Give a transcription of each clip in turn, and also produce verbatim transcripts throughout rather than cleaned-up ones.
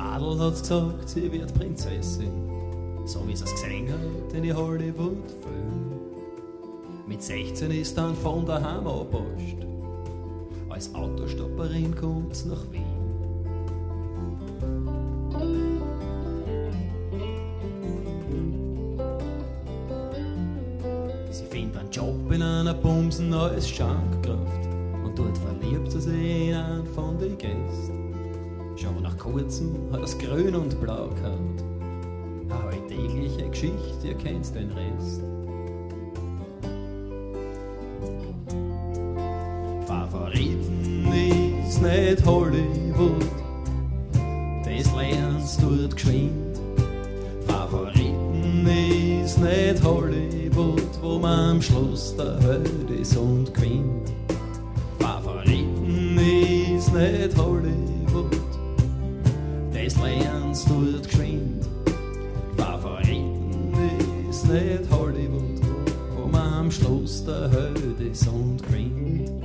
Madel hat's gesagt, sie wird Prinzessin, so wie sie es gesehen hat in die Hollywood-Film. Mit sechzehn ist dann von daheim abgepasst. Als Autostopperin kommt's nach Wien. Sie findet einen Job in einer Bumsen als Schankkraft und dort verliebt sie sich in einen von den Gästen. Schon nach kurzem hat er's grün und blau gehabt. Eine alltägliche Geschichte, ihr kennt den Rest. Favoriten ist nicht Hollywood, das lernst du dort geschwind. Favoriten ist nicht Hollywood, wo man am Schluss der Welt ist und gewinnt. Favoriten ist nicht Hollywood, das lernst du dort geschwind. Favoriten ist nicht Hollywood, wo man am Schluss der Welt ist und gewinnt.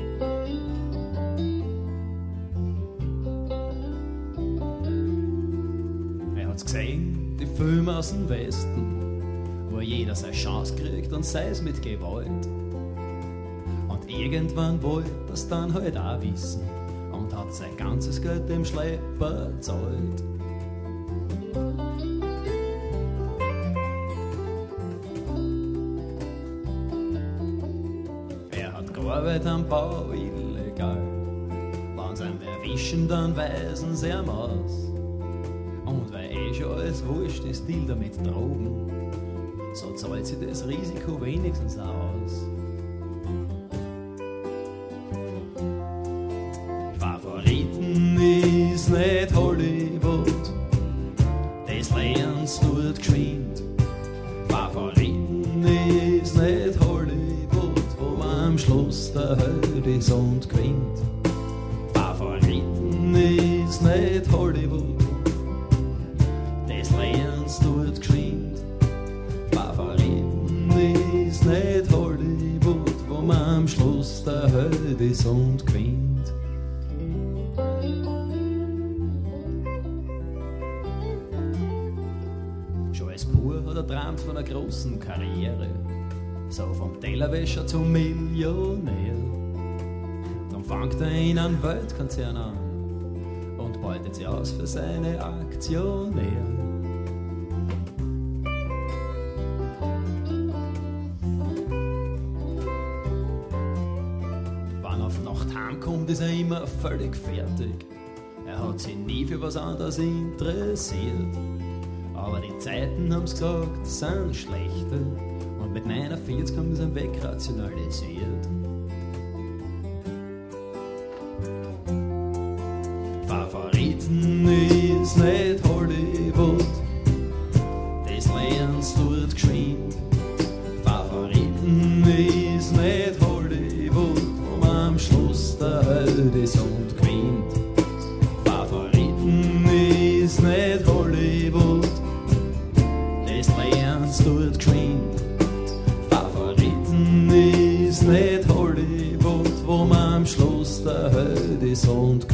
Gesehen, die Filme aus dem Westen, wo jeder seine Chance kriegt und sei es mit Gewalt. Und irgendwann wollte das dann halt auch wissen und hat sein ganzes Geld dem Schlepper gezahlt. Er hat gearbeitet am Bau illegal, wenn sie ihn erwischen, dann weisen sie ihm aus. Und weil eh schon alles wurscht ist, Deal damit Drogen, so zahlt sich das Risiko wenigstens auch aus. Favoriten ist nicht Hollywood, das lernst du dort geschwind. Favoriten ist nicht Hollywood, wo man am Schluss der Welt ist und gewinnt. Favoriten ist nicht Hollywood, lernst du dort geschwind. Favoriten ist nicht Hollywood, wo man am Schluss der Welt ist und gewinnt. Schon als Bub hat er träumt von einer großen Karriere, so vom Tellerwäscher zum Millionär. Dann fängt er in einem Weltkonzern an und beutet sie aus für seine Aktionäre. Heimkommt, ist er immer völlig fertig. Er hat sich nie für was anderes interessiert. Aber die Zeiten haben's gesagt, sind schlechte. Und mit neunundvierzig haben sie ihn wegrationalisiert. Favoriten ist nicht Hollywood, das lernst du dort geschwind. Favoriten ist nicht Hollywood, wo man am Schluss der Welt ist und gewinnt. Favoriten ist nicht Hollywood, das lernst du dort geschwind. Favoriten ist nicht Hollywood, wo man am Schluss der Welt ist und gewinnt.